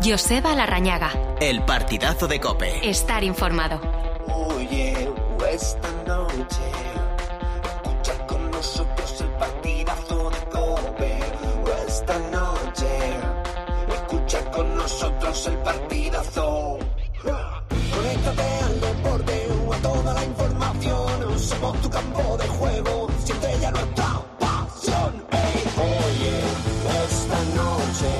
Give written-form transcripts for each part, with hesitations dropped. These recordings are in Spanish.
Joseba Larrañaga. El partidazo de COPE. Estar informado. Oye, esta noche escucha con nosotros el partidazo de COPE. Esta noche escucha con nosotros el partidazo. Conéctate al deporte o a toda la información. Somos tu campo de juego, siente ya nuestra pasión. Hey, oye, esta noche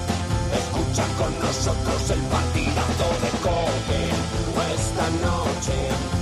escucha con nosotros el partidazo de COPE. Esta noche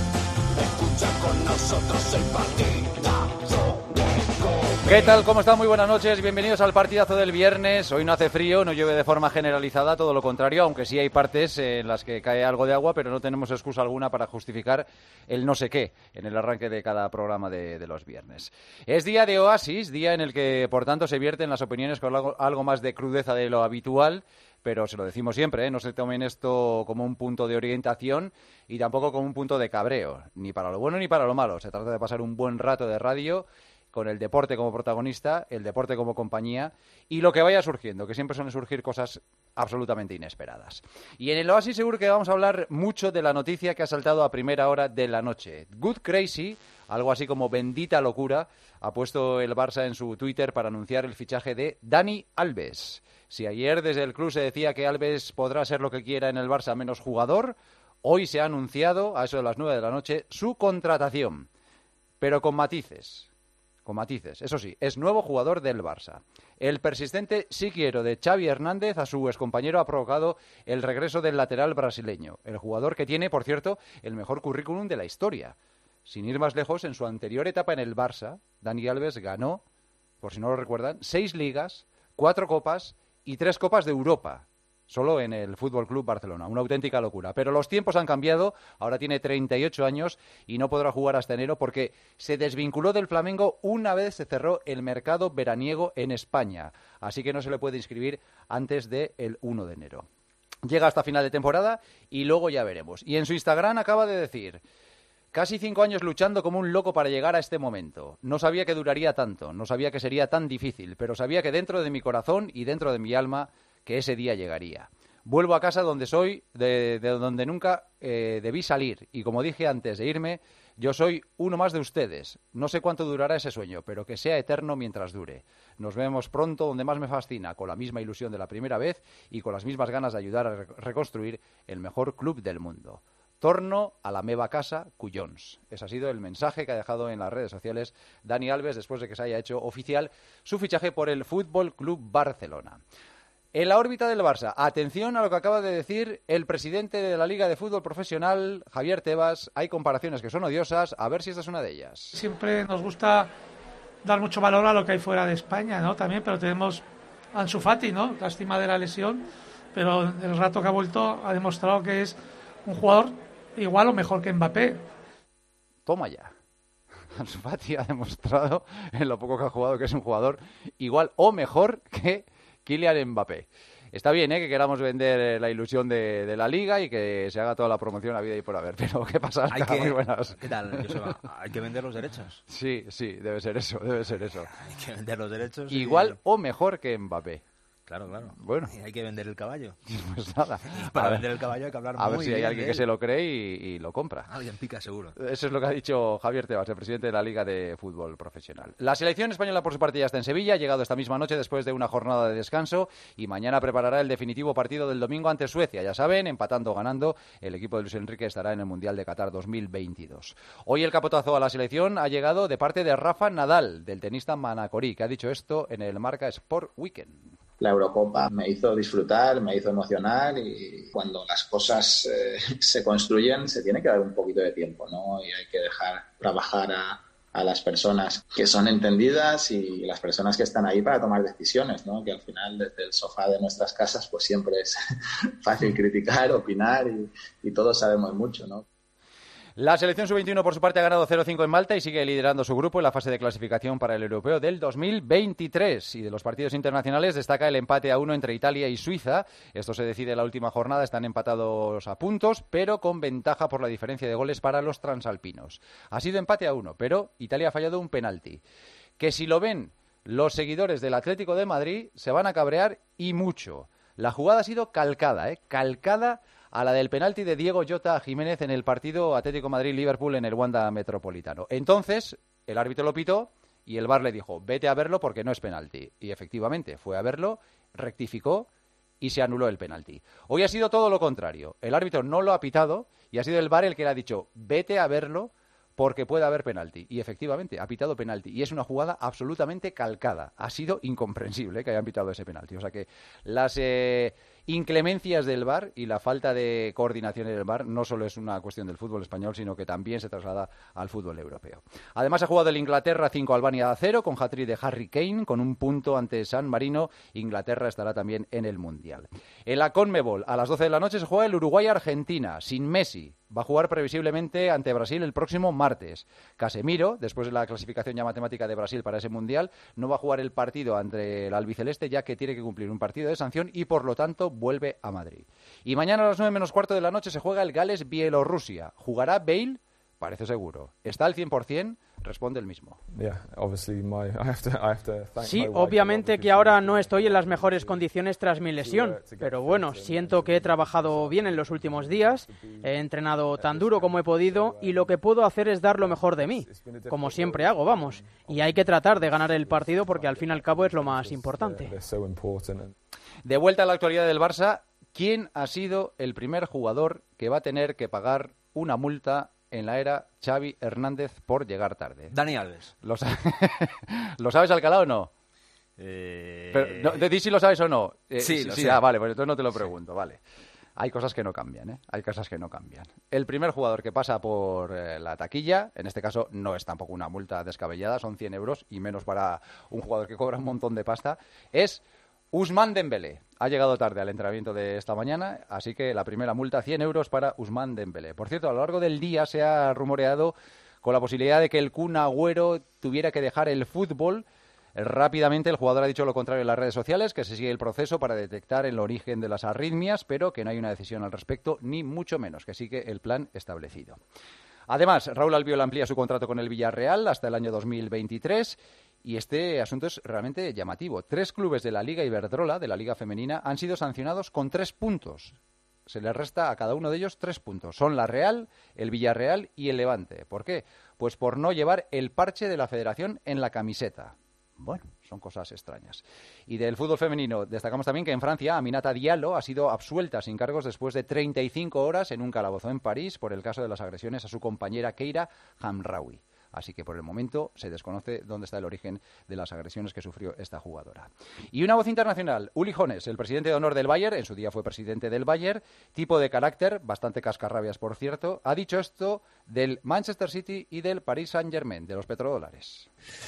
escucha con nosotros el partidazo de COPE. ¿Qué tal? ¿Cómo están? Muy buenas noches. Bienvenidos al partidazo del viernes. Hoy no hace frío, no llueve de forma generalizada, todo lo contrario, aunque sí hay partes en las que cae algo de agua, pero no tenemos excusa alguna para justificar el no sé qué en el arranque de cada programa de los viernes. Es día de oasis, día en el que, por tanto, se vierten las opiniones con algo más de crudeza de lo habitual. Pero se lo decimos siempre, no se tomen esto como un punto de orientación y tampoco como un punto de cabreo, ni para lo bueno ni para lo malo. Se trata de pasar un buen rato de radio con el deporte como protagonista, el deporte como compañía y lo que vaya surgiendo, que siempre suelen surgir cosas absolutamente inesperadas. Y en el Oasis seguro que vamos a hablar mucho de la noticia que ha saltado a primera hora de la noche. Good Crazy, algo así como bendita locura, ha puesto el Barça en su Twitter para anunciar el fichaje de Dani Alves. Si ayer desde el club se decía que Alves podrá ser lo que quiera en el Barça menos jugador, hoy se ha anunciado, a eso de las 9 de la noche, su contratación. Pero con matices. Con matices. Eso sí, es nuevo jugador del Barça. El persistente sí quiero de Xavi Hernández a su excompañero ha provocado el regreso del lateral brasileño. El jugador que tiene, por cierto, el mejor currículum de la historia. Sin ir más lejos, en su anterior etapa en el Barça, Dani Alves ganó, por si no lo recuerdan, 6 ligas, 4 copas y 3 copas de Europa, solo en el Fútbol Club Barcelona. Una auténtica locura. Pero los tiempos han cambiado, ahora tiene 38 años y no podrá jugar hasta enero porque se desvinculó del Flamengo una vez se cerró el mercado veraniego en España. Así que no se le puede inscribir antes del 1 de enero. Llega hasta final de temporada y luego ya veremos. Y en su Instagram acaba de decir: casi 5 años luchando como un loco para llegar a este momento. No sabía que duraría tanto, no sabía que sería tan difícil, pero sabía que dentro de mi corazón y dentro de mi alma que ese día llegaría. Vuelvo a casa donde soy, de donde nunca debí salir. Y como dije antes de irme, yo soy uno más de ustedes. No sé cuánto durará ese sueño, pero que sea eterno mientras dure. Nos vemos pronto donde más me fascina, con la misma ilusión de la primera vez y con las mismas ganas de ayudar a reconstruir el mejor club del mundo. Torno a la meva casa, Cuyons. Ese ha sido el mensaje que ha dejado en las redes sociales Dani Alves después de que se haya hecho oficial su fichaje por el Fútbol Club Barcelona. En la órbita del Barça, atención a lo que acaba de decir el presidente de la Liga de Fútbol Profesional, Javier Tebas. Hay comparaciones que son odiosas, a ver si esta es una de ellas. Siempre nos gusta dar mucho valor a lo que hay fuera de España, ¿no? También, pero tenemos a Ansu Fati, ¿no? Lástima de la lesión, pero el rato que ha vuelto ha demostrado que es un jugador igual o mejor que Mbappé. Toma ya. Ansu Fati ha demostrado en lo poco que ha jugado que es un jugador igual o mejor que Kylian Mbappé. Está bien, que queramos vender la ilusión de la Liga y que se haga toda la promoción a vida y por haber. Pero ¿qué pasa? Muy buenas. ¿Qué tal, Joseba? ¿Hay que vender los derechos? Sí, debe ser eso. Hay que vender los derechos. Igual o mejor que Mbappé. Claro. Bueno. Y hay que vender el caballo. Pues nada. Para vender el caballo hay que hablar muy bien. A ver si hay alguien que se lo cree y lo compra. Alguien pica seguro. Eso es lo que ha dicho Javier Tebas, el presidente de la Liga de Fútbol Profesional. La selección española, por su parte, ya está en Sevilla. Ha llegado esta misma noche después de una jornada de descanso y mañana preparará el definitivo partido del domingo ante Suecia. Ya saben, empatando o ganando, el equipo de Luis Enrique estará en el Mundial de Qatar 2022. Hoy el capotazo a la selección ha llegado de parte de Rafa Nadal, del tenista manacorí, que ha dicho esto en el Marca Sport Weekend. La Eurocopa me hizo disfrutar, me hizo emocionar y cuando las cosas se construyen se tiene que dar un poquito de tiempo, ¿no? Y hay que dejar trabajar a las personas que son entendidas y las personas que están ahí para tomar decisiones, ¿no? Que al final desde el sofá de nuestras casas pues siempre es fácil criticar, opinar y todos sabemos mucho, ¿no? La selección sub-21 por su parte ha ganado 0-5 en Malta y sigue liderando su grupo en la fase de clasificación para el europeo del 2023. Y de los partidos internacionales destaca el empate a 1 entre Italia y Suiza. Esto se decide en la última jornada, están empatados a puntos, pero con ventaja por la diferencia de goles para los transalpinos. Ha sido empate a 1, pero Italia ha fallado un penalti. Que si lo ven los seguidores del Atlético de Madrid se van a cabrear y mucho. La jugada ha sido calcada, calcada a la del penalti de Diego Jota Jiménez en el partido Atlético Madrid-Liverpool en el Wanda Metropolitano. Entonces, el árbitro lo pitó y el VAR le dijo, vete a verlo porque no es penalti. Y efectivamente, fue a verlo, rectificó y se anuló el penalti. Hoy ha sido todo lo contrario. El árbitro no lo ha pitado y ha sido el VAR el que le ha dicho, vete a verlo porque puede haber penalti. Y efectivamente, ha pitado penalti. Y es una jugada absolutamente calcada. Ha sido incomprensible que hayan pitado ese penalti. O sea que las inclemencias del VAR y la falta de coordinación del VAR no solo es una cuestión del fútbol español, sino que también se traslada al fútbol europeo. Además, ha jugado el Inglaterra 5 Albania 0 con hat-trick de Harry Kane, con un punto ante San Marino. Inglaterra estará también en el Mundial. En la CONMEBOL, a las 12 de la noche, se juega el Uruguay-Argentina, sin Messi. Va a jugar previsiblemente ante Brasil el próximo martes. Casemiro, después de la clasificación ya matemática de Brasil para ese Mundial, no va a jugar el partido ante el albiceleste, ya que tiene que cumplir un partido de sanción y, por lo tanto, vuelve a Madrid. Y mañana a las 9 menos cuarto de la noche se juega el Gales-Bielorrusia. ¿Jugará Bale? Parece seguro. ¿Está al 100%? Responde el mismo. Sí, obviamente que ahora no estoy en las mejores condiciones tras mi lesión, pero bueno, siento que he trabajado bien en los últimos días, he entrenado tan duro como he podido y lo que puedo hacer es dar lo mejor de mí, como siempre hago, vamos, y hay que tratar de ganar el partido porque al fin y al cabo es lo más importante. De vuelta a la actualidad del Barça, ¿quién ha sido el primer jugador que va a tener que pagar una multa en la era Xavi Hernández por llegar tarde? Dani Alves. ¿Lo sabes, Alcalá, o no? Pero, no, di si lo sabes o no. Sí, lo sé. Vale, pues entonces no te lo pregunto, vale. Hay cosas que no cambian, Hay cosas que no cambian. El primer jugador que pasa por la taquilla, en este caso no es tampoco una multa descabellada, son 100 euros, y menos para un jugador que cobra un montón de pasta, es Ousmane Dembélé. Ha llegado tarde al entrenamiento de esta mañana, así que la primera multa, 100 euros para Ousmane Dembélé. Por cierto, a lo largo del día se ha rumoreado con la posibilidad de que el Kun Agüero tuviera que dejar el fútbol. Rápidamente el jugador ha dicho lo contrario en las redes sociales, que se sigue el proceso para detectar el origen de las arritmias, pero que no hay una decisión al respecto, ni mucho menos, que sigue el plan establecido. Además, Raúl Albiol amplía su contrato con el Villarreal hasta el año 2023. Y este asunto es realmente llamativo. 3 clubes de la Liga Iberdrola, de la Liga Femenina, han sido sancionados con 3 puntos. Se les resta a cada uno de ellos 3 puntos. Son la Real, el Villarreal y el Levante. ¿Por qué? Pues por no llevar el parche de la Federación en la camiseta. Bueno, son cosas extrañas. Y del fútbol femenino destacamos también que en Francia Aminata Diallo ha sido absuelta sin cargos después de 35 horas en un calabozo en París por el caso de las agresiones a su compañera Keira Hamraoui. Así que por el momento se desconoce dónde está el origen de las agresiones que sufrió esta jugadora. Y una voz internacional, Uli Hoeneß, el presidente de honor del Bayern, en su día fue presidente del Bayern, tipo de carácter, bastante cascarrabias por cierto, ha dicho esto del Manchester City y del Paris Saint-Germain, de los petrodólares.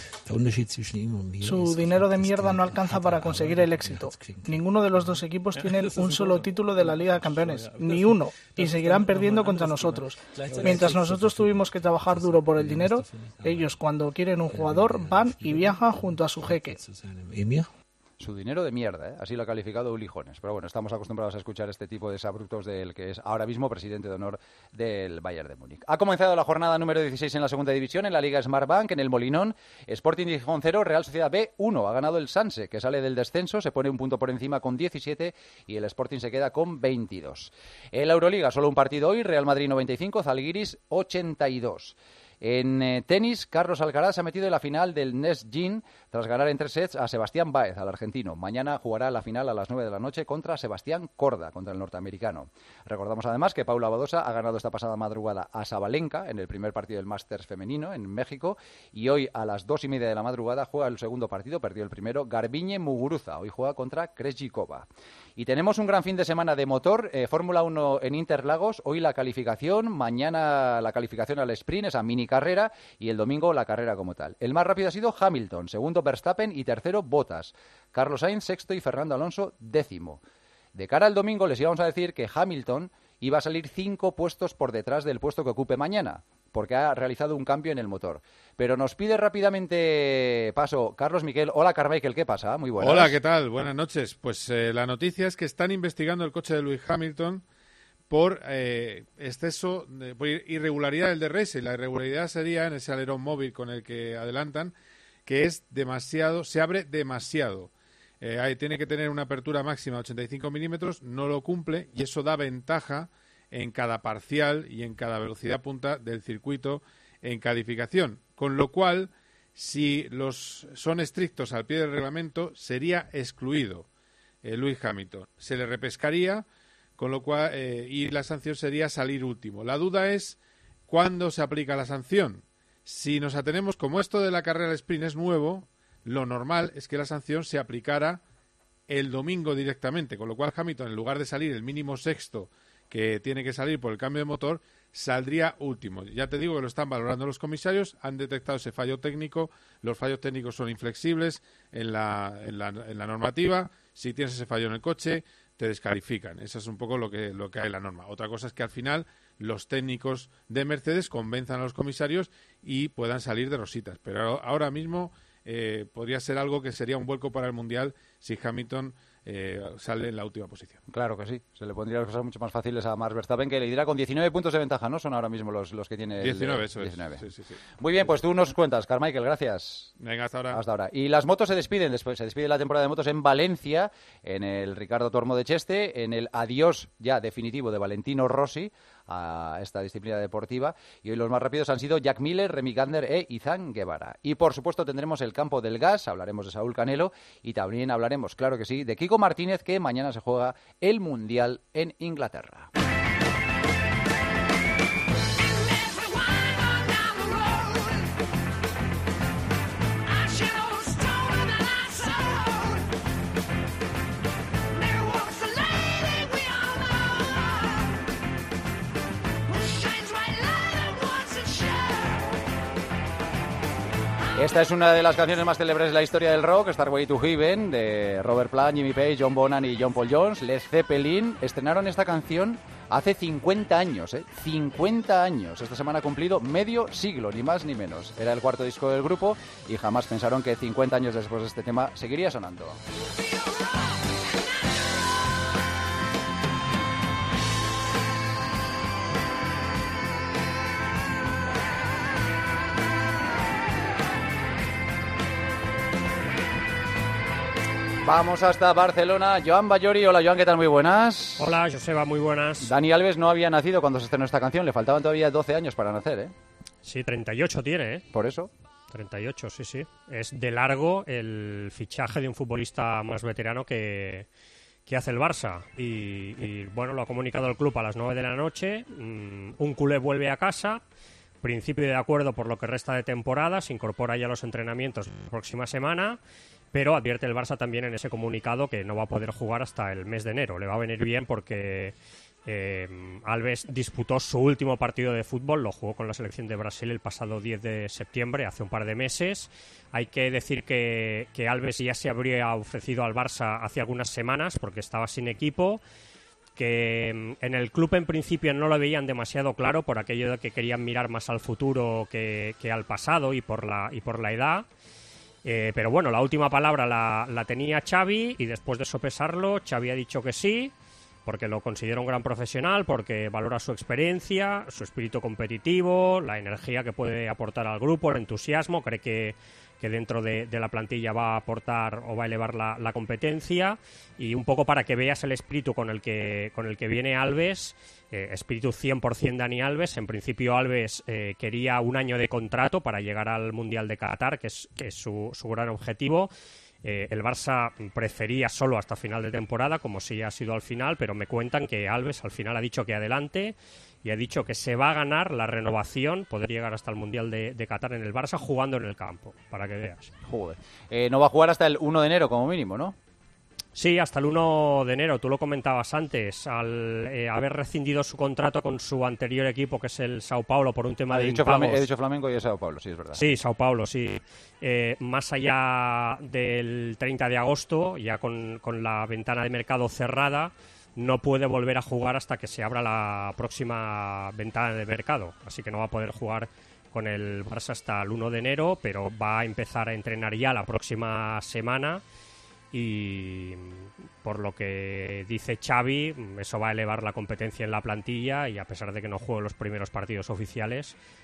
Su dinero de mierda no alcanza para conseguir el éxito. Ninguno de los dos equipos tiene un solo título de la Liga de Campeones, ni uno, y seguirán perdiendo contra nosotros. Mientras nosotros tuvimos que trabajar duro por el dinero, ellos cuando quieren un jugador van y viajan junto a su jeque. Su dinero de mierda, así lo ha calificado Uli Hoeneß. Pero bueno, estamos acostumbrados a escuchar este tipo de desabruptos del que es ahora mismo presidente de honor del Bayern de Múnich. Ha comenzado la jornada número 16 en la segunda división, en la Liga Smartbank, en el Molinón. Sporting Gijón 0, Real Sociedad B 1. Ha ganado el Sanse, que sale del descenso, se pone un punto por encima con 17 y el Sporting se queda con 22. En la Euroliga, solo un partido hoy, Real Madrid 95, Zalgiris 82. En tenis, Carlos Alcaraz se ha metido en la final del Nest Gym tras ganar en 3 sets a Sebastián Báez, al argentino. Mañana jugará la final a las 9 de la noche contra Sebastián Corda, contra el norteamericano. Recordamos además que Paula Badosa ha ganado esta pasada madrugada a Sabalenka en el primer partido del Masters femenino en México y hoy a las 2:30 de la madrugada juega el segundo partido, perdió el primero, Garbiñe Muguruza. Hoy juega contra Krejcikova. Y tenemos un gran fin de semana de motor, Fórmula 1 en Interlagos, hoy la calificación, mañana la calificación al sprint, esa mini carrera, y el domingo la carrera como tal. El más rápido ha sido Hamilton, segundo Verstappen y tercero Bottas. Carlos Sainz, sexto, y Fernando Alonso, 10º. De cara al domingo les íbamos a decir que Hamilton iba a salir 5 puestos por detrás del puesto que ocupe mañana, porque ha realizado un cambio en el motor. Pero nos pide rápidamente paso Carlos Miquel. Hola, Carmichael, ¿qué pasa? Muy buenas. Hola, ¿qué tal? Buenas noches. Pues la noticia es que están investigando el coche de Lewis Hamilton por exceso, por irregularidad del DRS. La irregularidad sería en ese alerón móvil con el que adelantan, que es demasiado, se abre demasiado. tiene que tener una apertura máxima de 85 milímetros, no lo cumple y eso da ventaja en cada parcial y en cada velocidad punta del circuito en calificación. Con lo cual, si son estrictos al pie del reglamento, sería excluido Lewis Hamilton. Se le repescaría, con lo cual y la sanción sería salir último. La duda es cuándo se aplica la sanción. Si nos atenemos, como esto de la carrera al sprint es nuevo, lo normal es que la sanción se aplicara el domingo directamente, con lo cual Hamilton, en lugar de salir el mínimo sexto que tiene que salir por el cambio de motor, saldría último. Ya te digo que lo están valorando los comisarios, han detectado ese fallo técnico, los fallos técnicos son inflexibles en la normativa, si tienes ese fallo en el coche, te descalifican. Eso es un poco lo que hay en la norma. Otra cosa es que al final los técnicos de Mercedes convenzan a los comisarios y puedan salir de rositas. Pero ahora mismo podría ser algo que sería un vuelco para el Mundial si Hamilton sale en la última posición. Claro que sí, se le pondría las cosas mucho más fáciles a Max Verstappen, que le dirá con 19 puntos de ventaja, ¿no? Son ahora mismo los que tiene 19, eso 19. es. Sí. Muy bien, pues tú nos cuentas, Carmichael, gracias. Venga, hasta ahora. Hasta ahora. Y las motos se despiden, después se despide la temporada de motos en Valencia, en el Ricardo Tormo de Cheste, en el adiós ya definitivo de Valentino Rossi a esta disciplina deportiva, y hoy los más rápidos han sido Jack Miller, Remy Gardner e Izan Guevara. Y por supuesto tendremos el campo del gas, hablaremos de Saúl Canelo y también hablaremos, claro que sí, de Kiko Martínez, que mañana se juega el Mundial en Inglaterra. Esta es una de las canciones más célebres de la historia del rock, Starway to Heaven, de Robert Plant, Jimmy Page, John Bonham y John Paul Jones. Led Zeppelin estrenaron esta canción hace 50 años, 50 años. Esta semana ha cumplido medio siglo, ni más ni menos. Era el cuarto disco del grupo y jamás pensaron que 50 años después de este tema seguiría sonando. Vamos hasta Barcelona. Joan Ballori, hola Joan, ¿qué tal? Muy buenas. Hola Joseba, muy buenas. Dani Alves no había nacido cuando se estrenó esta canción, le faltaban todavía 12 años para nacer, ¿eh? Sí, 38 tiene, ¿eh? Por eso. 38, sí. Es de largo el fichaje de un futbolista más veterano que hace el Barça. Y bueno, lo ha comunicado el club a las 9 de la noche. Un culé vuelve a casa. Principio de acuerdo por lo que resta de temporada. Se incorpora ya a los entrenamientos la próxima semana. Pero advierte el Barça también en ese comunicado que no va a poder jugar hasta el mes de enero. Le va a venir bien porque Alves disputó su último partido de fútbol, lo jugó con la selección de Brasil el pasado 10 de septiembre, hace un par de meses. Hay que decir que Alves ya se habría ofrecido al Barça hace algunas semanas porque estaba sin equipo, que en el club en principio no lo veían demasiado claro por aquello de que querían mirar más al futuro que al pasado y por la edad. Pero bueno, la última palabra la tenía Xavi y después de sopesarlo, Xavi ha dicho que sí, porque lo considera un gran profesional, porque valora su experiencia, su espíritu competitivo, la energía que puede aportar al grupo, el entusiasmo, cree que dentro de la plantilla va a aportar o va a elevar la competencia, y un poco para que veas el espíritu con el que viene Alves, espíritu 100% Dani Alves. En principio Alves quería un año de contrato para llegar al Mundial de Qatar, que es su gran objetivo. El Barça prefería solo hasta final de temporada, como sí ha sido al final, pero me cuentan que Alves al final ha dicho que adelante y ha dicho que se va a ganar la renovación, poder llegar hasta el Mundial de Qatar en el Barça jugando en el campo, para que veas. Joder. No va a jugar hasta el 1 de enero como mínimo, ¿no? Sí, hasta el 1 de enero, tú lo comentabas antes, al haber rescindido su contrato con su anterior equipo, que es el Sao Paulo, por un tema de impagos. He dicho Flamengo y es Sao Paulo, sí, es verdad. Sí, Sao Paulo, sí. Más allá del 30 de agosto, ya con la ventana de mercado cerrada, no puede volver a jugar hasta que se abra la próxima ventana de mercado, así que no va a poder jugar con el Barça hasta el 1 de enero, pero va a empezar a entrenar ya la próxima semana. Y por lo que dice Xavi, eso va a elevar la competencia en la plantilla y a pesar de que no juegue los primeros partidos oficiales,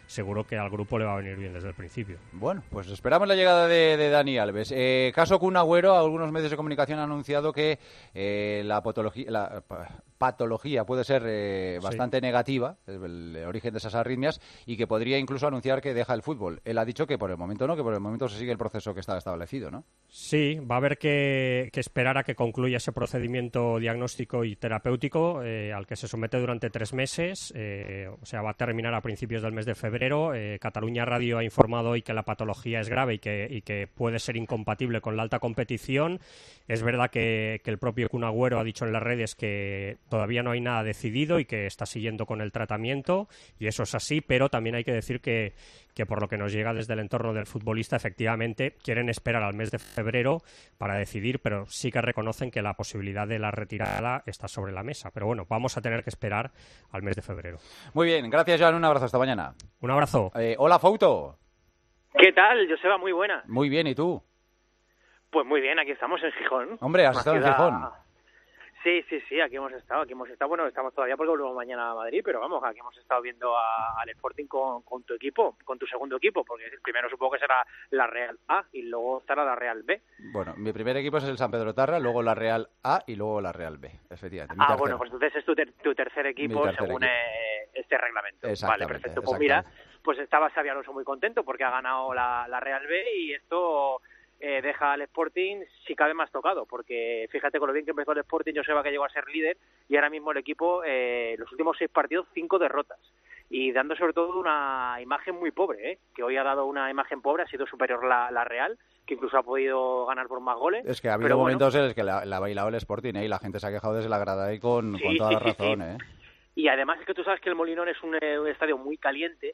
seguro que al grupo le va a venir bien desde el principio. Bueno, pues esperamos la llegada de Dani Alves. Caso Kun Agüero, algunos medios de comunicación han anunciado que la patología puede ser bastante negativa, el origen de esas arritmias, y que podría incluso anunciar que deja el fútbol. Él ha dicho que por el momento no, que por el momento se sigue el proceso que está establecido, ¿no? Sí, va a haber que esperar a que concluya ese procedimiento diagnóstico y terapéutico al que se somete durante 3 meses, o sea, va a terminar a principios del mes de febrero. Cataluña Radio ha informado hoy que la patología es grave y que puede ser incompatible con la alta competición. Es verdad que el propio Kun Agüero ha dicho en las redes que todavía no hay nada decidido y que está siguiendo con el tratamiento, y eso es así, pero también hay que decir que por lo que nos llega desde el entorno del futbolista, efectivamente quieren esperar al mes de febrero para decidir, pero sí que reconocen que la posibilidad de la retirada está sobre la mesa. Pero bueno, vamos a tener que esperar al mes de febrero. Muy bien, gracias, Joan, un abrazo, hasta mañana. Un abrazo. Hola, Fouto. ¿Qué tal, Joseba? Muy buena. Muy bien, ¿y tú? Pues muy bien, aquí estamos en Gijón. Hombre, has estado en Gijón. Sí, aquí hemos estado. Bueno, estamos todavía porque volvemos mañana a Madrid, pero vamos, aquí hemos estado viendo al Sporting con tu equipo, con tu segundo equipo, porque el primero supongo que será la Real A y luego estará la Real B. Bueno, mi primer equipo es el San Pedro Tarra, luego la Real A y luego la Real B, efectivamente. Bueno, pues entonces es tu tercer equipo según este reglamento. Vale, perfecto. Pues mira, pues estaba Xabi Alonso muy contento porque ha ganado la Real B y esto... deja al Sporting, si cabe, más tocado, porque fíjate con lo bien que empezó el Sporting, Joseba, que llegó a ser líder, y ahora mismo el equipo, los últimos 6 partidos, 5 derrotas, y dando sobre todo una imagen muy pobre, que hoy ha dado una imagen pobre, ha sido superior la Real, que incluso ha podido ganar por más goles. Es que ha habido momentos en los que la ha bailado el Sporting, y la gente se ha quejado desde la grada y con toda la razón. Y además es que tú sabes que el Molinón es un estadio muy caliente,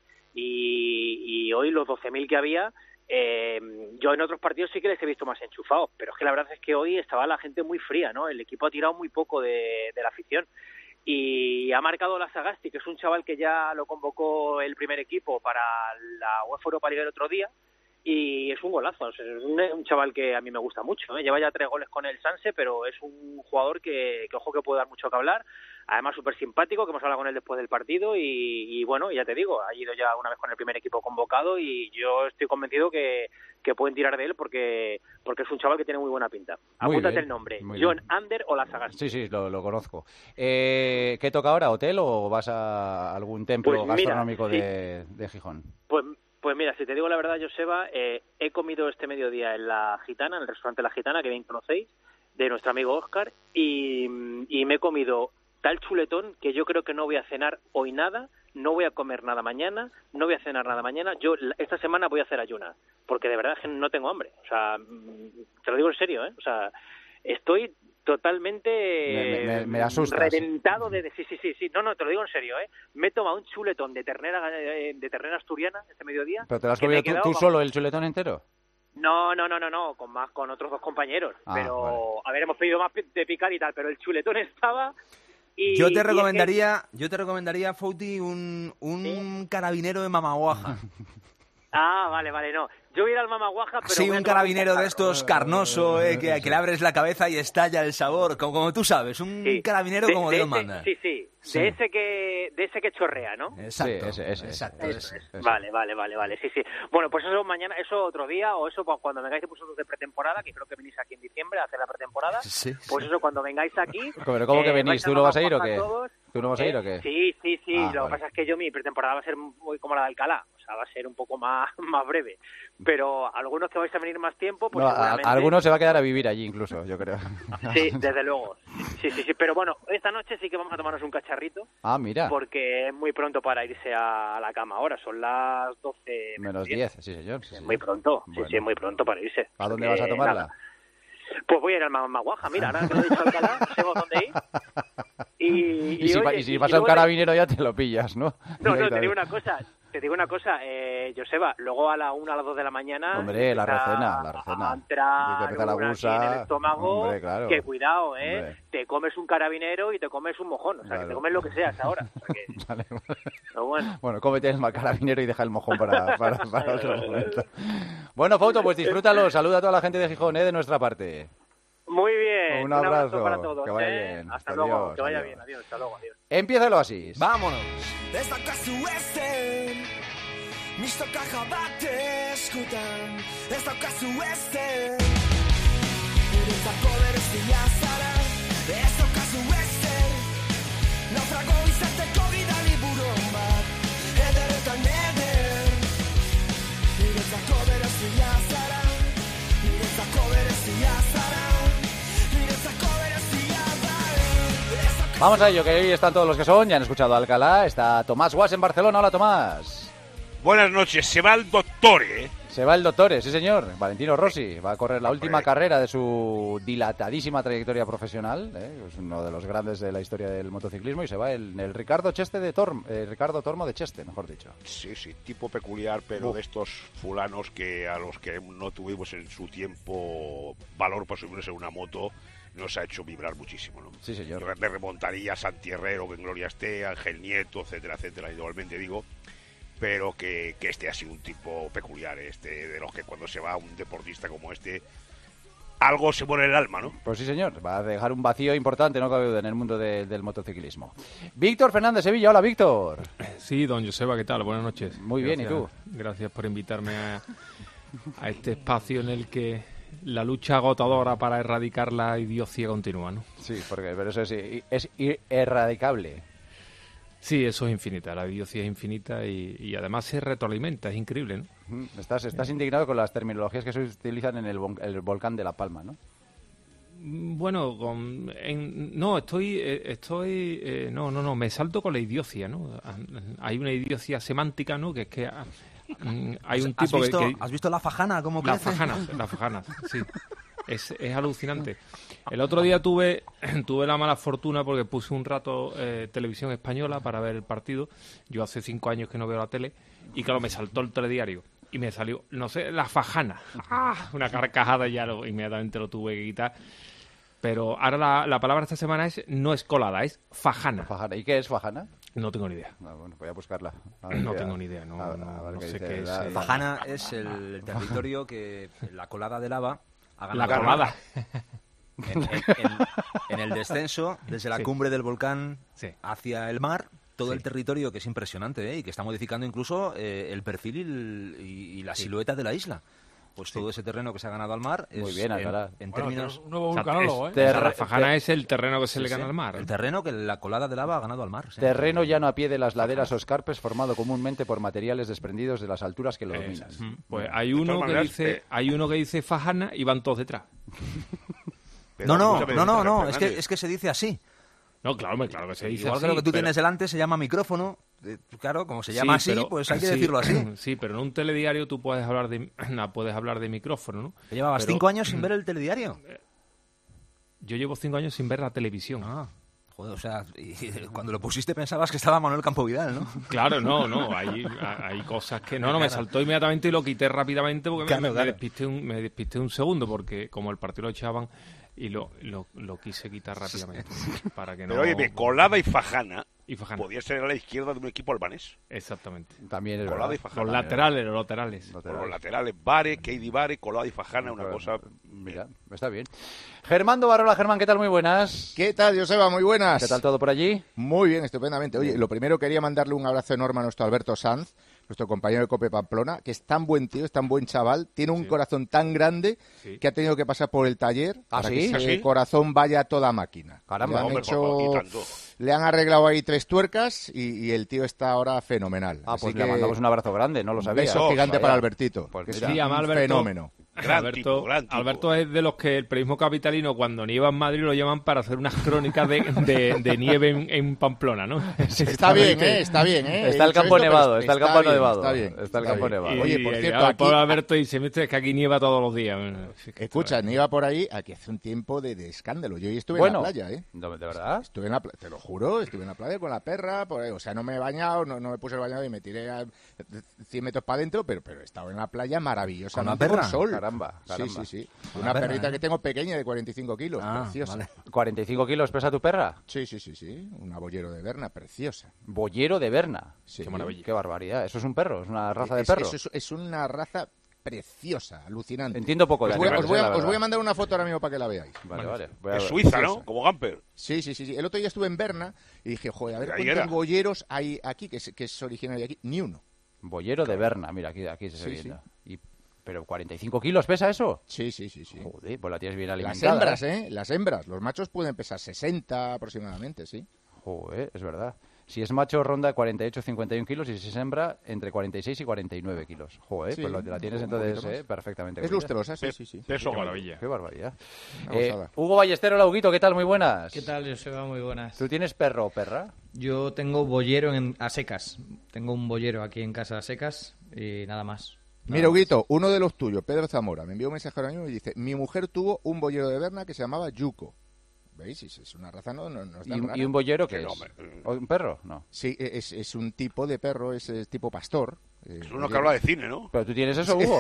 y hoy los 12.000 que había... yo en otros partidos sí que les he visto más enchufados, pero es que la verdad es que hoy estaba la gente muy fría, ¿no? El equipo ha tirado muy poco de la afición y ha marcado la Sagasti, que es un chaval que ya lo convocó el primer equipo para la UEFA Europa League el otro día, y es un golazo, o sea, es un chaval que a mí me gusta mucho, lleva ya 3 goles con el Sanse, pero es un jugador que ojo, que puede dar mucho que hablar, además súper simpático, que hemos hablado con él después del partido y bueno, ya te digo, ha ido ya una vez con el primer equipo convocado y yo estoy convencido que pueden tirar de él porque es un chaval que tiene muy buena pinta. Apúntate el nombre, John Ander o la Sagasti. Sí, lo conozco. ¿Qué toca ahora, hotel o vas a algún templo gastronómico de Gijón? Pues mira, si te digo la verdad, Joseba, he comido este mediodía en La Gitana, en el restaurante La Gitana, que bien conocéis, de nuestro amigo Óscar, y me he comido tal chuletón que yo creo que no voy a cenar hoy nada, no voy a comer nada mañana, no voy a cenar nada mañana. Yo esta semana voy a hacer ayunas, porque de verdad es que no tengo hambre. O sea, te lo digo en serio, O sea, estoy totalmente me asustas. Reventado de... Sí. No, te lo digo en serio, Me he tomado un chuletón de ternera asturiana este mediodía. ¿Pero te lo has comido tú solo, el chuletón entero? No, con otros 2 compañeros. Pero, vale. A ver, hemos pedido más de picar y tal, pero el chuletón estaba... Yo te recomendaría, Fouti, un carabinero de Mamaguaja. Vale, no. Yo voy a ir al Mamaguaja, pero... Sí, un carabinero de estos carnoso, que le abres la cabeza y estalla el sabor, como tú sabes, un carabinero como Dios manda. Sí. De ese que chorrea, ¿no? Exacto. Sí, ese. Vale. Sí. Bueno, pues eso mañana, eso otro día, o eso cuando vengáis vosotros de pretemporada, que creo que venís aquí en diciembre a hacer la pretemporada. Sí. Pues eso, cuando vengáis aquí... ¿Pero cómo que venís? ¿Tú no vas a ir o qué? ¿Tú no vas a ir o qué? Sí. Lo que pasa es que mi pretemporada va a ser muy como la de Alcalá. O sea, va a ser un poco más breve. Pero algunos que vais a venir más tiempo, pues seguramente... Algunos se va a quedar a vivir allí incluso, yo creo. Sí, desde luego. Sí. Pero bueno, esta noche sí que vamos a tomarnos un cacharrito. Mira. Porque es muy pronto para irse a la cama ahora. Son las 12 menos 10, sí, señor. Sí, muy pronto. Bueno. Sí, muy pronto para irse. ¿A dónde vas a tomarla? Nada. Pues voy a ir al Mamaguaja. Mira, ahora que lo he dicho Alcalá, no sé dónde ir. Y si vas a un carabinero ya te lo pillas, ¿no? No, te digo una cosa, Joseba, luego a la 1 a las 2 de la mañana... Hombre, la recena. A entrar la gusa, en el estómago, hombre, claro. Que cuidado, Hombre. Te comes un carabinero y te comes un mojón, o sea, que te comes lo que seas ahora. O sea que... Vale. Pero bueno, cómete el carabinero y deja el mojón para otro momento. Bueno, Fouto, pues disfrútalo, saluda a toda la gente de Gijón, de nuestra parte. Muy bien, un abrazo para todos. Que vaya bien. Hasta luego, que vaya bien. Adiós, hasta luego, adiós. Empieza el Oasis. Vámonos. Mistoka jabate eskutan, ez daukazu ezer. Niretzako berezia zara, ez daukazu ezer. Naufrago izateko gidali buron bat, ederretan eder. Niretzako berezia zara, niretzako berezia zara, niretzako berezia zara. Vamos a ello, que hoy están todos los que son. Ya han escuchado a Alcalá. Está Tomás Guas en Barcelona. Hola, Tomás. Buenas noches. Se va el doctor, ¿eh? Se va el doctor, sí señor. Valentino Rossi va a correr la última carrera de su dilatadísima trayectoria profesional. Es uno de los grandes de la historia del motociclismo y se va el Ricardo Tormo de Cheste, mejor dicho. Sí, tipo peculiar, pero de estos fulanos que a los que no tuvimos en su tiempo valor para subirse en una moto, nos ha hecho vibrar muchísimo, ¿no? Sí, señor. De remontaría a Santi Herrero, que en gloria esté, Ángel Nieto, etcétera, igualmente digo, pero que este ha sido un tipo peculiar, de los que cuando se va un deportista como este, algo se pone en el alma, ¿no? Pues sí, señor, va a dejar un vacío importante, no cabe duda, en el mundo del motociclismo. Víctor Fernández, Sevilla. Hola, Víctor. Sí, don Joseba, ¿qué tal? Buenas noches. Muy bien, ¿y tú? Gracias por invitarme a este espacio en el que la lucha agotadora para erradicar la idiocia continúa, ¿no? Sí, pero eso es erradicable. Sí, eso es infinita, la idiocia es infinita y además se retroalimenta, es increíble, ¿no? Estás indignado con las terminologías que se utilizan en el volcán de La Palma, ¿no? Bueno, me salto con la idiocia, ¿no? Hay una idiocia semántica, ¿no? Que es que hay un tipo ¿Has visto la fajana? ¿Cómo crece? La fajana, sí. Es alucinante. El otro día tuve la mala fortuna porque puse un rato televisión española para ver el partido. Yo hace 5 años que no veo la tele y claro, me saltó el telediario y me salió, no sé, la fajana. Una carcajada, inmediatamente lo tuve que quitar. Pero ahora la palabra esta semana no es colada, es fajana. ¿Y qué es fajana? No tengo ni idea. Bueno, voy a buscarla. No tengo ni idea. No sé qué es. Fajana es el territorio que la colada de lava ha ganado. La colada. En el descenso, desde la cumbre del volcán hacia el mar, todo el territorio, que es impresionante, y que está modificando incluso el perfil y la silueta de la isla. Pues todo ese terreno que se ha ganado al mar es, muy bien, en términos... Un nuevo vulcanólogo, la fajana es el terreno que se le gana al mar. El terreno que la colada de lava ha ganado al mar. Terreno llano a pie de las laderas o escarpes formado comúnmente por materiales desprendidos de las alturas que lo dominan. Pues hay uno que dice fajana y van todos detrás. No, es que se dice así. No, claro que se dice igual así. Que lo que tú tienes delante se llama micrófono. Claro, como se llama así, pues hay que decirlo así. Sí, pero en un telediario tú puedes hablar de micrófono, ¿no? ¿Te llevabas 5 años sin ver el telediario? Yo llevo 5 años sin ver la televisión. Joder, o sea, cuando lo pusiste pensabas que estaba Manuel Campovidal, ¿no? Claro, no, hay cosas que... No, me saltó inmediatamente y lo quité rápidamente porque me despisté un segundo, porque como el partido lo echaban y lo quise quitar rápidamente. Para que no... Pero oye, colada y fajana podía ser a la izquierda de un equipo albanés. Exactamente. También es colada verdad. Y fajana. Los laterales. Los laterales, Bare, Keidi Bare, colada y fajana, una cosa... Mira, está bien. Germán Barola, Germán, ¿qué tal? Muy buenas. ¿Qué tal, Joseba? Muy buenas. ¿Qué tal todo por allí? Muy bien, estupendamente. Oye, lo primero quería mandarle un abrazo enorme a nuestro Alberto Sanz, nuestro compañero de COPE Pamplona, que es tan buen tío, es tan buen chaval, tiene un corazón tan grande que ha tenido que pasar por el taller para que ese corazón vaya a toda máquina. Caramba, le han arreglado ahí 3 tuercas y el tío está ahora fenomenal. Pues le mandamos un abrazo grande, no lo sabía. Beso gigante para Albertito, pues que es un fenómeno. Gran tipo. Alberto es de los que el periodismo capitalino, cuando nieva en Madrid, lo llaman para hacer unas crónicas de nieve en Pamplona, ¿no? Está bien. Está el campo nevado, está el campo nevado. Está el campo nevado. Oye, por cierto, aquí... Alberto dice, es que aquí nieva todos los días. Escucha, nieva por ahí, aquí hace un tiempo de escándalo. Yo hoy estuve en la playa, ¿eh? ¿De verdad? Te lo juro, estuve en la playa con la perra, por ahí, o sea, no me he bañado, no me puse el bañador y me tiré a 100 metros para adentro, pero he estado en la playa maravillosa. ¿Con la perra? Con sol. Caramba. Sí. Una perrita que tengo pequeña de 45 kilos, preciosa. Vale. ¿45 kilos pesa tu perra? Sí. Una boyero de Berna, preciosa. ¿Boyero de Berna? Sí. Qué maravilla. Qué barbaridad. ¿Eso es un perro? ¿Es una raza de perro? Es una raza preciosa, alucinante. Entiendo poco de animales. Os voy a mandar una foto ahora mismo para que la veáis. Vale. Es Suiza, ¿no? Como Gamper. Sí. El otro día estuve en Berna y dije, joder, a ver cuántos boyeros hay aquí, que es originario de aquí. Ni uno. Boyero de Berna, mira, aquí se está viendo. ¿Pero 45 kilos pesa eso? Sí. Joder, pues la tienes bien alimentada. Las hembras, Las hembras. Los machos pueden pesar 60 aproximadamente, sí. Joder, es verdad. Si es macho, ronda 48-51 kilos, y si es hembra, entre 46 y 49 kilos. Joder, Sí, pues la tienes entonces perfectamente. Es lustrosa, sí. Peso Qué maravilla. Qué barbaridad. Vamos Hugo Ballester, hola, Huguito, ¿qué tal? Muy buenas. ¿Qué tal, Joseba? Muy buenas. ¿Tú tienes perro o perra? Yo tengo boyero a secas. Tengo un boyero aquí en casa a secas y nada más. Mira, Huguito, uno de los tuyos, Pedro Zamora, me envió un mensaje ahora mismo y dice: mi mujer tuvo un boyero de Berna que se llamaba Yuko. ¿Veis? Es una raza no es tan rara. ¿Y un boyero qué es? ¿Un perro? No. Sí, es un tipo de perro, es tipo pastor. Es uno que habla de cine, ¿no? ¿Pero tú tienes eso, Hugo?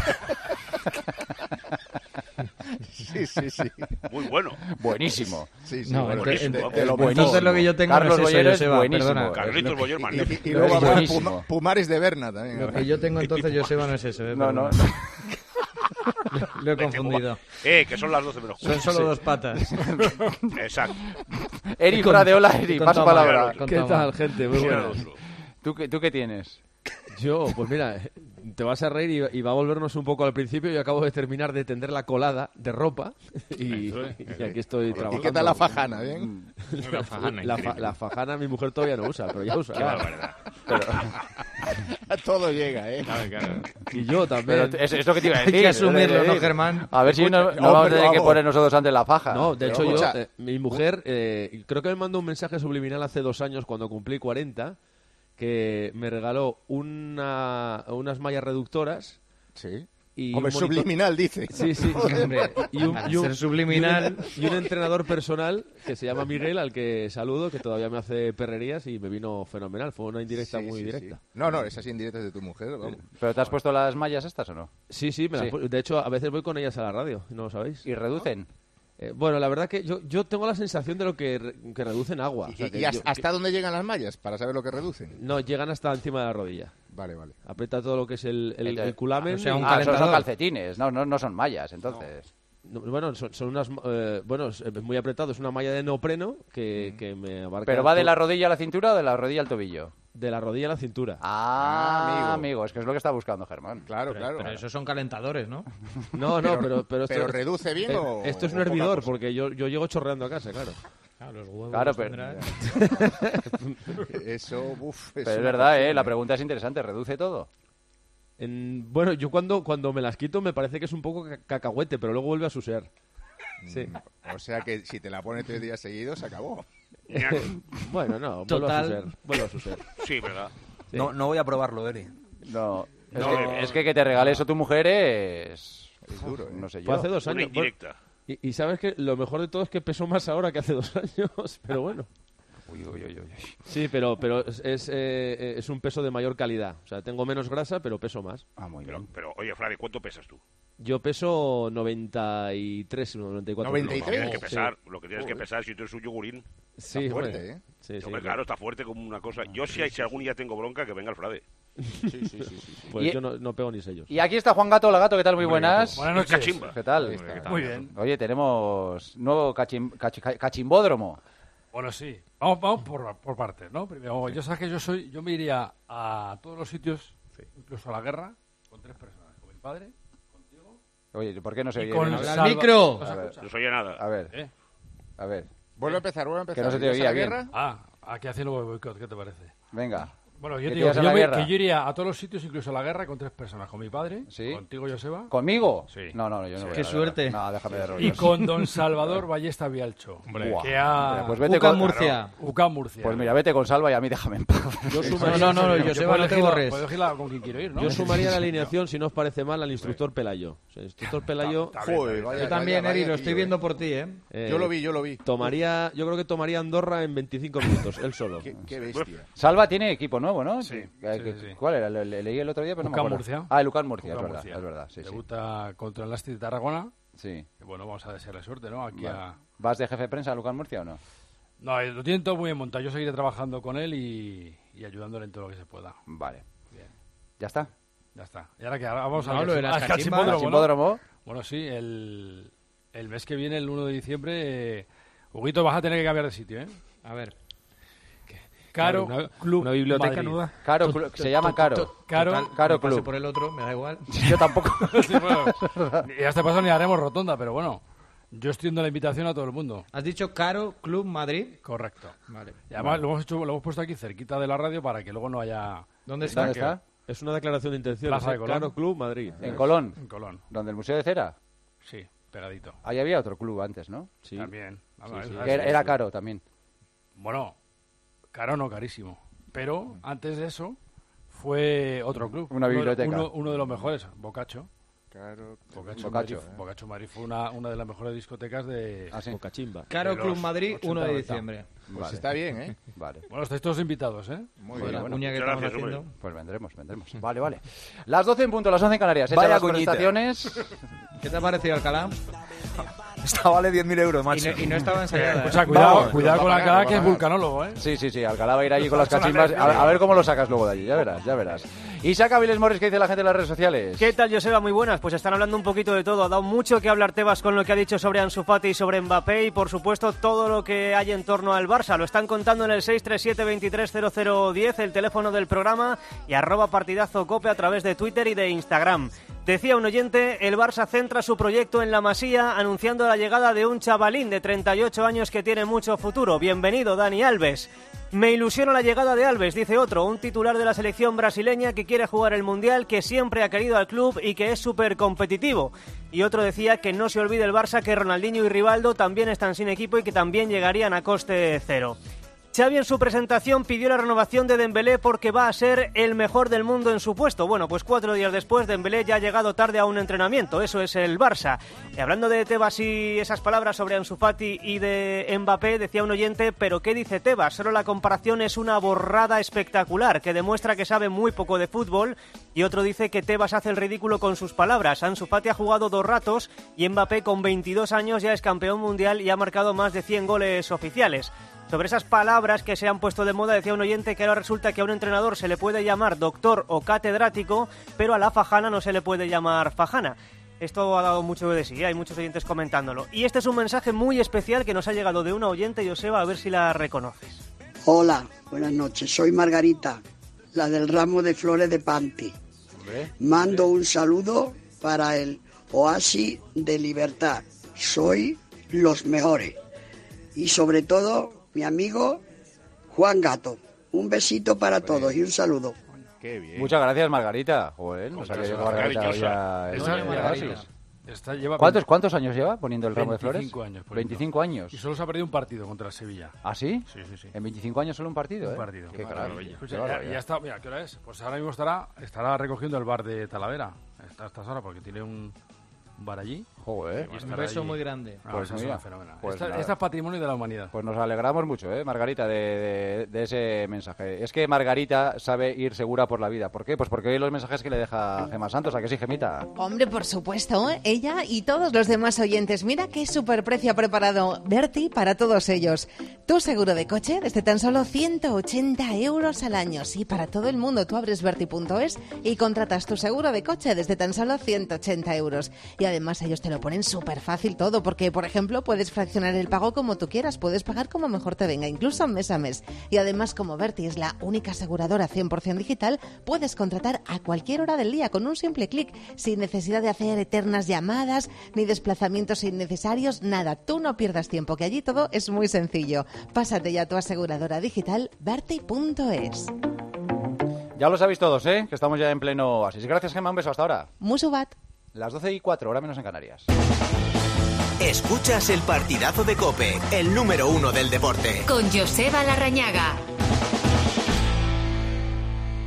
Sí. Muy bueno. Buenísimo. Sí, no, bueno, entonces lo que yo tengo Carlos no es Boyero eso, Joseba, buenísimo. perdona. Carlitos Boyer magnífico. Y luego habrá Pumares de Berna también. Lo que yo tengo entonces, Joseba, no es eso. No. Lo he confundido. Que son las 12 menos Son solo dos patas. Exacto. Eri Fradeola, Eri, paso palabra. ¿Qué tal, gente? Muy buenas. ¿Tú qué tienes? Yo, pues mira, te vas a reír y va a volvernos un poco al principio. Yo acabo de terminar de tender la colada de ropa y aquí estoy trabajando. ¿Y qué tal la fajana? ¿Bien? La fajana mi mujer todavía no usa, pero ya usa. Qué barbaridad. Todo llega, Claro. Y yo también. Pero es lo que te iba a decir. Hay que asumirlo, ¿no, Germán? A ver si no vamos a tener que poner nosotros antes la faja. No, de hecho yo, mi mujer, creo que me mandó un mensaje subliminal hace 2 años cuando cumplí 40, que me regaló unas mallas reductoras. Sí. Y hombre, subliminal, dice. Sí, hombre. Y un subliminal. Y un entrenador personal que se llama Miguel, al que saludo, que todavía me hace perrerías y me vino fenomenal. Fue una indirecta muy directa. No, esas indirectas de tu mujer, vamos. ¿Pero te has puesto las mallas estas o no? Sí, de hecho, a veces voy con ellas a la radio, ¿no lo sabéis? ¿Y reducen? Bueno, la verdad que yo tengo la sensación de lo que reducen agua. ¿Y hasta dónde llegan las mallas para saber lo que reducen? No, llegan hasta encima de la rodilla. Vale. Aprieta todo lo que es el culamen. O sea, un son calcetines, no son mallas, entonces. No, bueno, son unas... es muy apretado, es una malla de neopreno que me abarca... ¿Pero va de la rodilla a la cintura o de la rodilla al tobillo? De la rodilla a la cintura. Amigo, es que es lo que está buscando Germán. Claro. Pero esos son calentadores, ¿no? No, pero ¿Pero reduce bien o...? Esto es un hervidor, porque yo llego chorreando a casa, claro. Los huevos pero... Eso, pero es verdad, la pregunta es interesante, ¿reduce todo? Bueno, yo cuando me las quito me parece que es un poco cacahuete, pero luego vuelve a susear. Sí. O sea que si te la pones 3 días seguidos, se acabó. Bueno, no, vuelve a susear. Sí, ¿verdad? Sí. No voy a probarlo, Eri. No, es que te regale eso tu mujer es duro, no sé yo. Fue hace 2 Una años. indirecta. Y sabes que lo mejor de todo es que peso más ahora que hace 2 años, pero bueno. Uy. Sí, pero es un peso de mayor calidad. O sea, tengo menos grasa, pero peso más. Muy bien. Pero, oye, Frade, ¿cuánto pesas tú? Yo peso 93, 94. 93. Lo que tienes que pesar si tú eres un yogurín. Sí, está fuerte, ¿eh? Sí, claro, está fuerte como una cosa. Yo si algún día tengo bronca, que venga el Frade. Sí. Pues yo no pego ni sellos. Y aquí está Juan Gato, hola Gato, ¿qué tal? Muy buenas. Buenas noches. Cachimba. ¿Qué tal? Muy bien. Oye, tenemos nuevo cachimbódromo. Bueno, sí. Vamos por partes, ¿no? Primero, yo sabes que yo me iría a todos los sitios, incluso a la guerra, con 3 personas. Con mi padre, contigo. Oye, ¿por qué no se oye? Con el micro. No se oye nada. A ver. Vuelve a empezar. Que no se te oía bien. guerra? Aquí haciendo el boicot, ¿qué te parece? Venga. Bueno, yo ¿Qué te digo tiras a la guerra? que yo iría a todos los sitios, incluso a la guerra, con 3 personas. Con mi padre, ¿Sí? contigo, Joseba. ¿Conmigo? Sí. No, yo no voy. Qué suerte. No, déjame de rollos. Y con don Salvador Ballesta Vialcho. Hombre. Que ha... Pues vete UCAM Murcia. UCAM Murcia. Pues mira, vete con Salva y a mí déjame en paz. No, Joseba, no te borres. Puedo elegir con quien quiero ir, ¿no? Yo sumaría la alineación, si no os parece mal, al instructor Pelayo. O sea, el instructor Pelayo... Yo también, Eri, lo estoy viendo por ti, ¿eh? Yo lo vi. Yo creo que tomaría Andorra en 25 minutos, él solo. Qué bestia. Salva tiene equipo nuevo, ¿no? Sí. ¿Cuál era? Leí el otro día, pero no me UCAM acuerdo. Murcia. El UCAM Murcia, UCAM es Murcia. verdad. Sí. Debuta contra el Asti de Tarragona. Sí. Y bueno, vamos a desearle suerte, ¿no? ¿Vas de jefe de prensa a UCAM Murcia o no? No, lo tienen todo muy bien montado. Yo seguiré trabajando con él y ayudándole en todo lo que se pueda. Vale. Bien. ¿Ya está? Ya está. Y ahora que vamos No, al lo de las cachimbódromo. Bueno, sí, el mes que viene, el 1 de diciembre, Huguito, vas a tener que cambiar de sitio, ¿eh? A ver. Caro Club una biblioteca Madrid. nueva. Caro Club, se llama Caro. Caro Club. por el otro, me da igual. Yo tampoco. Sí, bueno, y a este paso ni haremos rotonda, pero bueno, yo extiendo la invitación a todo el mundo. ¿Has dicho Caro Club Madrid? Correcto. Vale. Y además lo hemos puesto aquí cerquita de la radio para que luego no haya... ¿Dónde está? Es una declaración de intenciones. Plaza de Colón. Caro Club Madrid. ¿En Colón? En Colón. ¿Donde el Museo de Cera? Sí, pegadito. Ahí había otro club antes, ¿no? Sí. También. Era caro también. Bueno, caro no, carísimo. Pero antes de eso fue otro club. Una biblioteca. Uno de los mejores, Boccaccio. Claro. Boccaccio Madrid fue una de las mejores discotecas de... Bocachimba. Caro Club Madrid, 1 de diciembre. Pues Vale. está bien, ¿eh? Vale. Bueno, estáis todos invitados, ¿eh? Muy Con bien. la cuña que estamos haciendo. Pues vendremos. Vale. Las 12 en punto, las 11 en Canarias. Hechas Vaya las cuñita. presentaciones. ¿Qué te ha parecido Alcalá? Esta vale 10.000 euros, macho. Y no estaba ensayada. O sea, cuidado con la cara que es vulcanólogo, ¿eh? Sí, Alcalá va a ir allí con las cachimbas. A ver cómo lo sacas luego de allí, ya verás. Isaac Aviles Morris, ¿qué dice la gente en las redes sociales? ¿Qué tal, Joseba? Muy buenas. Pues están hablando un poquito de todo. Ha dado mucho que hablar Tebas con lo que ha dicho sobre Ansu Fati y sobre Mbappé y, por supuesto, todo lo que hay en torno al Barça. Lo están contando en el 637-230010, el teléfono del programa, y @partidazocope a través de Twitter y de Instagram. Decía un oyente, el Barça centra su proyecto en la Masía, anunciando la llegada de un chavalín de 38 años que tiene mucho futuro. Bienvenido, Dani Alves. Me ilusiona la llegada de Alves, dice otro, un titular de la selección brasileña que quiere jugar el Mundial, que siempre ha querido al club y que es súper competitivo. Y otro decía que no se olvide el Barça que Ronaldinho y Rivaldo también están sin equipo y que también llegarían a coste cero. Xavi en su presentación pidió la renovación de Dembélé porque va a ser el mejor del mundo en su puesto. Bueno, pues 4 días después Dembélé ya ha llegado tarde a un entrenamiento, eso es el Barça. Y hablando de Tebas y esas palabras sobre Ansu Fati y de Mbappé, decía un oyente, ¿pero qué dice Tebas? Solo la comparación es una borrada espectacular que demuestra que sabe muy poco de fútbol. Y otro dice que Tebas hace el ridículo con sus palabras. Ansu Fati ha jugado 2 ratos y Mbappé con 22 años ya es campeón mundial y ha marcado más de 100 goles oficiales. Sobre esas palabras que se han puesto de moda, decía un oyente que ahora resulta que a un entrenador se le puede llamar doctor o catedrático, pero a la fajana no se le puede llamar fajana. Esto ha dado mucho de sí, hay muchos oyentes comentándolo. Y este es un mensaje muy especial que nos ha llegado de una oyente, Joseba, a ver si la reconoces. Hola, buenas noches, soy Margarita, la del ramo de flores de Panti. Mando un saludo para el Oasis de Libertad. Soy los mejores. Y sobre todo, mi amigo Juan Gato. Un besito para todos y un saludo. Qué bien. Muchas gracias, Margarita. Joder, no sabía yo que Margarita ¿Cuántos años lleva poniendo el ramo de flores? 25 años. 25 años. Y solo se ha perdido un partido contra el Sevilla. ¿Ah, sí? Sí. En 25 años solo un partido, Un partido. Qué maravilla. Escucha, ya está, mira, ¿qué hora es? Pues ahora mismo estará recogiendo el bar de Talavera. Está a estas horas porque tiene un bar allí. Joder. Un beso muy grande. Pues mira, fenomenal. Esta es patrimonio de la humanidad. Pues nos alegramos mucho, Margarita, de ese mensaje. Es que Margarita sabe ir segura por la vida. ¿Por qué? Pues porque hoy los mensajes que le deja Gemma Santos, ¿a que sí, Gemita? Hombre, por supuesto, ella y todos los demás oyentes. Mira qué superprecio ha preparado Berti para todos ellos. Tu seguro de coche desde tan solo 180 euros al año. Sí, para todo el mundo. Tú abres Berti.es y contratas tu seguro de coche desde tan solo 180 euros. Y además ellos te lo ponen súper fácil todo, porque, por ejemplo, puedes fraccionar el pago como tú quieras, puedes pagar como mejor te venga, incluso mes a mes. Y además, como Berti es la única aseguradora 100% digital, puedes contratar a cualquier hora del día con un simple clic, sin necesidad de hacer eternas llamadas, ni desplazamientos innecesarios, nada. Tú no pierdas tiempo, que allí todo es muy sencillo. Pásate ya a tu aseguradora digital, Berti.es. Ya lo sabéis todos, que estamos ya en pleno oasis. Gracias, Gemma, un beso, hasta ahora. Musubat. Las 12:04, hora menos en Canarias. Escuchas el partidazo de COPE, el número 1 del deporte. Con Joseba Larrañaga.